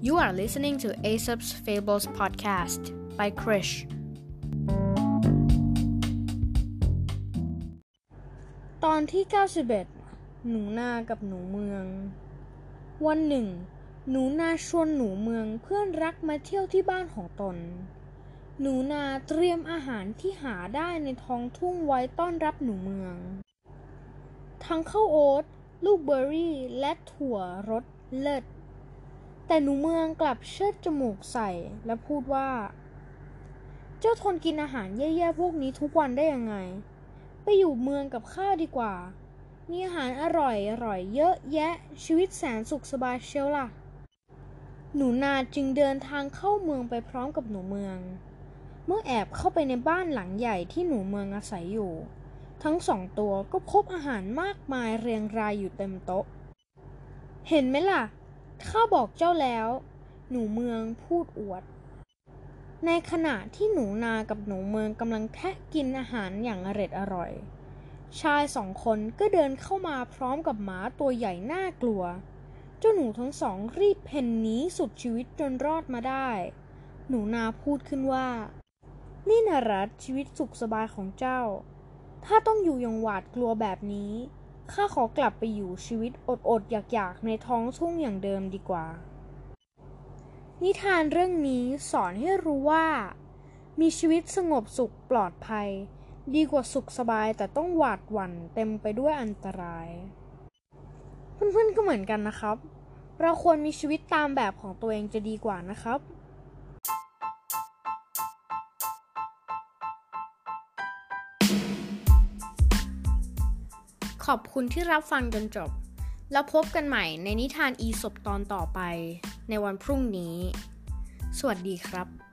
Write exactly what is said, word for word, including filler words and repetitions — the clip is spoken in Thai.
You are listening to Aesop's Fables podcast by Krish ตอนที่เก้าสิบเอ็ดหนูนากับหนูเมืองวันหนึ่งหนูนาชวนหนูเมืองเพื่อนรักมาเที่ยวที่บ้านของตนหนูนาเตรียมอาหารที่หาได้ในท้องทุ่งไว้ต้อนรับหนูเมืองทั้งข้าวโอ๊ตลูกเบอร์รี่และถั่วรสเลิศแต่หนูเมืองกลับเชิดจมูกใส่และพูดว่าเจ้าทนกินอาหารแย่ๆพวกนี้ทุกวันได้ยังไงไปอยู่เมืองกับข้าดีกว่ามีอาหารอร่อยอร่อยเยอะแยะชีวิตแสนสุขสบายเชียวล่ะหนูนาจึงเดินทางเข้าเมืองไปพร้อมกับหนูเมืองเมื่อแอบเข้าไปในบ้านหลังใหญ่ที่หนูเมืองอาศัยอยู่ทั้งสองตัวก็พบอาหารมากมายเรียงรายอยู่เต็มโต๊ะเห็นไหมล่ะข้าบอกเจ้าแล้วหนูเมืองพูดอวดในขณะที่หนูนากับหนูเมืองกำลังแทะกินอาหารอย่างอร็ดอร่อยชายสองคนก็เดินเข้ามาพร้อมกับหมาตัวใหญ่น่ากลัวเจ้าหนูทั้งสองรีบเพ่นหนีสุดชีวิตจนรอดมาได้หนูนาพูดขึ้นว่านี่นะรัฐชีวิตสุขสบายของเจ้าถ้าต้องอยู่อย่างหวาดกลัวแบบนี้ข้าขอกลับไปอยู่ชีวิตอดๆอยากๆในท้องทุ่งอย่างเดิมดีกว่านิทานเรื่องนี้สอนให้รู้ว่ามีชีวิตสงบสุขปลอดภัยดีกว่าสุขสบายแต่ต้องหวาดหวั่นเต็มไปด้วยอันตรายเพื่อนๆก็เหมือนกันนะครับเราควรมีชีวิตตามแบบของตัวเองจะดีกว่านะครับขอบคุณที่รับฟังจนจบแล้วพบกันใหม่ในนิทานอีสปตอนต่อไปในวันพรุ่งนี้สวัสดีครับ